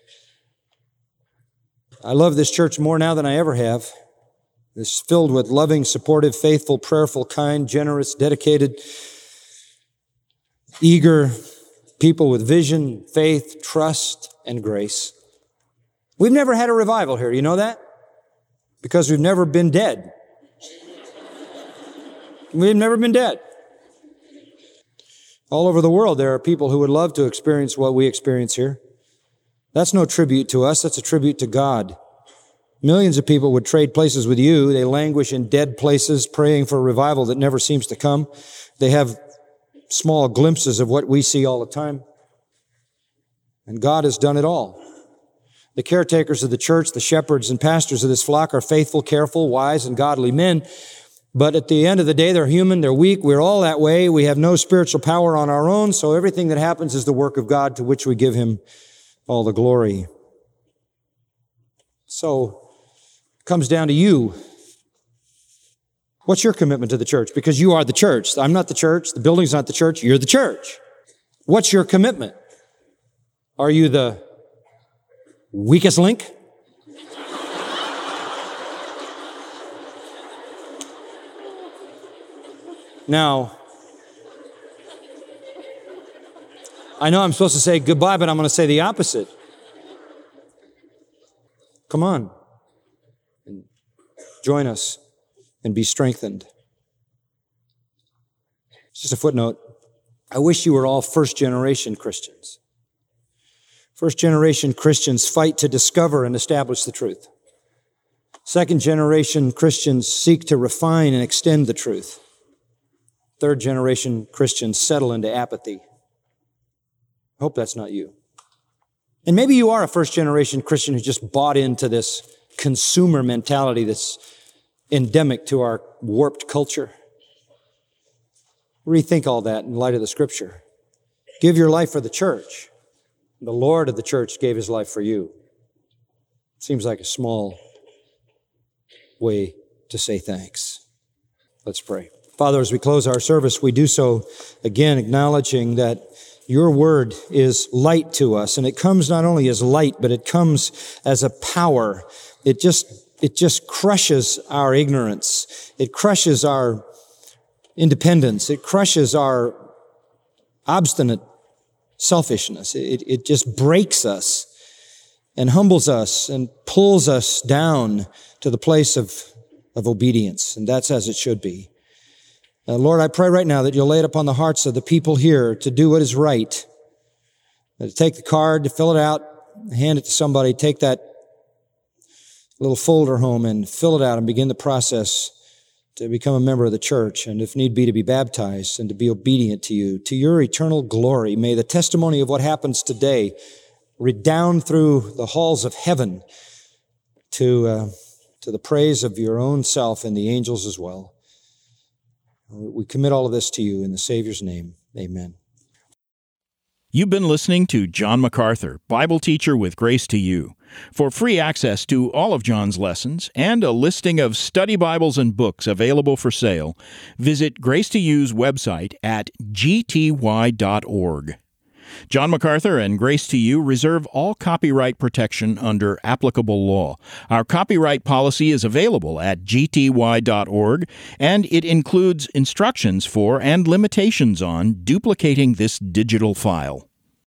I love this church more now than I ever have. It's filled with loving, supportive, faithful, prayerful, kind, generous, dedicated, eager people with vision, faith, trust, and grace. We've never had a revival here. You know that? Because we've never been dead. We've never been dead. All over the world, there are people who would love to experience what we experience here. That's no tribute to us. That's a tribute to God. Millions of people would trade places with you. They languish in dead places, praying for a revival that never seems to come. They have small glimpses of what we see all the time. And God has done it all. The caretakers of the church, the shepherds and pastors of this flock are faithful, careful, wise, and godly men. But at the end of the day, they're human, they're weak, we're all that way. We have no spiritual power on our own, so everything that happens is the work of God to which we give Him all the glory. So, it comes down to you. What's your commitment to the church? Because you are the church. I'm not the church, the building's not the church, you're the church. What's your commitment? Are you the weakest link? Now, I know I'm supposed to say goodbye, but I'm going to say the opposite. Come on. And join us and be strengthened. It's just a footnote. I wish you were all first-generation Christians. First-generation Christians fight to discover and establish the truth. Second-generation Christians seek to refine and extend the truth. Third-generation Christians settle into apathy. I hope that's not you. And maybe you are a first-generation Christian who just bought into this consumer mentality that's endemic to our warped culture. Rethink all that in light of the Scripture. Give your life for the church. The Lord of the church gave His life for you. Seems like a small way to say thanks. Let's pray. Father, as we close our service, we do so again acknowledging that your word is light to us, and it comes not only as light, but it comes as a power. It just, it just crushes our ignorance. It crushes our independence. It crushes our obstinate selfishness. It, it just breaks us and humbles us and pulls us down to the place of, of obedience, and that's as it should be. Uh, Lord, I pray right now that you'll lay it upon the hearts of the people here to do what is right. Uh, to take the card, to fill it out, hand it to somebody, take that little folder home and fill it out and begin the process to become a member of the church, and if need be, to be baptized and to be obedient to you, to your eternal glory. May the testimony of what happens today redound through the halls of heaven to, uh, to the praise of your own self and the angels as well. We commit all of this to you in the Savior's name. Amen. You've been listening to John MacArthur, Bible teacher with Grace to You. For free access to all of John's lessons and a listing of study Bibles and books available for sale, visit Grace to You's website at g t y dot org. John MacArthur and Grace to You reserve all copyright protection under applicable law. Our copyright policy is available at g t y dot org, and it includes instructions for and limitations on duplicating this digital file.